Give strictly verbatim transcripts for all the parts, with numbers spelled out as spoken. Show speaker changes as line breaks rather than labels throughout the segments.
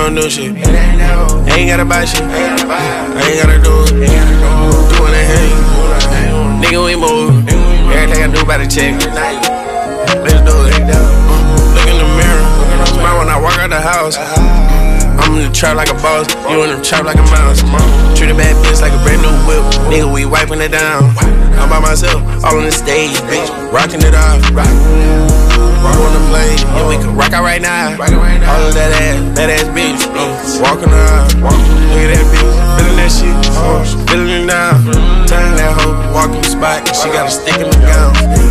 no new shit. Ain't gotta buy shit. I ain't gotta do it. Doing that hang. Nigga, we move. Everything I do by the check. Let's do it. Look in the mirror. Smile when I walk out the house. I'm in the trap like a boss. You in the trap like a mouse. Treat a bad bitch like a brand new whip. Nigga, we wiping it down. I'm by myself, all on the stage, bitch. Rocking it off. Rock on the plane, yeah, we can rock out right now. All of that ass, that ass bitch. Walking around. Look at that bitch. Feeling that shit. Feeling it now. Turning that hoe, walking the spot. And she got a stick in the gown.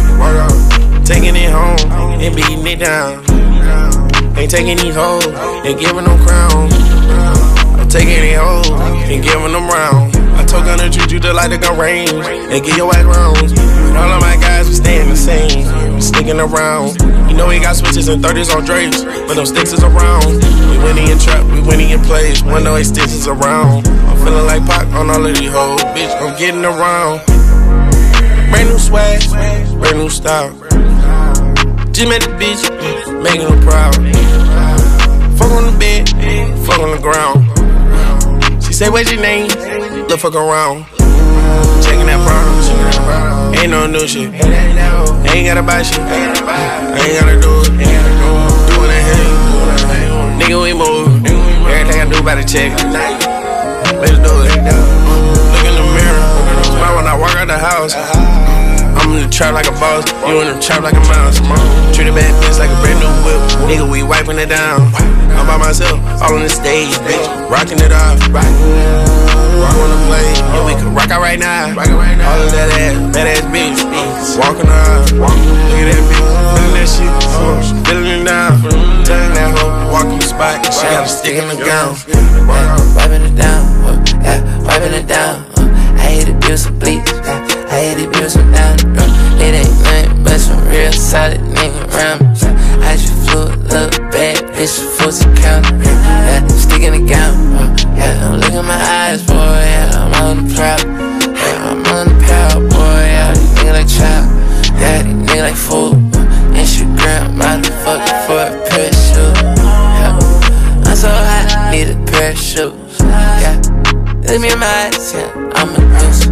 Taking it home and beating it down. Ain't taking these hoes and giving them crowns. I'm taking these hoes and giving them rounds. I told Gunna treat you just like the gun range and give your ass rounds. All of my guys, we staying the same, we sticking around. You know we got switches and thirties on Drakes, but them sticks is around. We winning in trap, we winning in plays, one of these sticks is around. I'm feeling like Pac on all of these hoes, bitch, I'm getting around. Brand new swag, brand new style. Just met the bitch, making her proud. Fuck on the bed, fuck on the ground. She say, what's your name? Look fuck around. Checking that product. Ain't no new shit. Ain't gotta buy shit. I ain't gotta do it. Doing that hang. Nigga, we move. Everything I do by the check. Let's do it. Look in the mirror. Smile when I walk out the house. I'm in the trap like a boss, you in the trap like a mouse. Treat a bad bitch like a brand new whip. Nigga, we wiping it down. I'm by myself, all on the stage, bitch. Rocking it off. Rock on the plane, yeah, we can rock out right now. All of that ass, that ass bitch. Walking around, look at that bitch. Feeling that shit, feeling it now. Turning that hoe, walking the spot. She got a stick in the gown.
Wiping it down, yeah, wiping it down. I hate abuse of bleach. I hate abuse from down the road. It ain't nothing but some real solid nigga around me. I just flew a little bad bitch for some counter. Yeah, stick in the gown. Yeah, look in my eyes, boy. Yeah, I'm on the proud. Yeah, I'm on the proud, boy. Yeah, these niggas like child. Yeah, these niggas like fool. Instagram, motherfucker for a pair of shoes. Yeah, I'm so hot, need a pair of shoes. Yeah, look me in my eyes, yeah, I'm a deuce.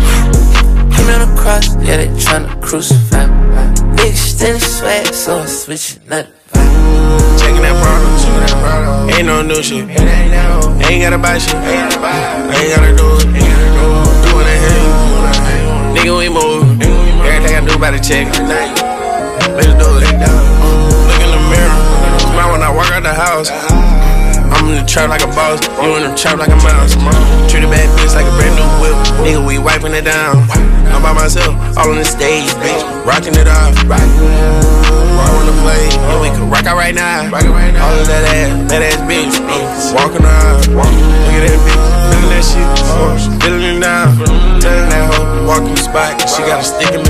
On the cross, yeah, they tryna crucify me. Niggas still swag, so I switch it up.
Checking that product, ain't no new shit. Ain't gotta buy shit, I ain't gotta do it. Doing that hang, nigga, we move. Everything I do by the check. Let's do it. Look in the mirror, smile when I walk out the house. I'm in the trap like a boss, you in the trap like a mouse. Treat a bad bitch like a brand new whip. Nigga, we wiping it down. I'm by myself, all on the stage, bitch. Rocking it off. Rock on the plane, yeah, we can rock out right now. All of that ass, that ass bitch. Walking around, look at that bitch. Feeling that shit, feeling it now. Turning that hoe, walking the spot. She got a stick in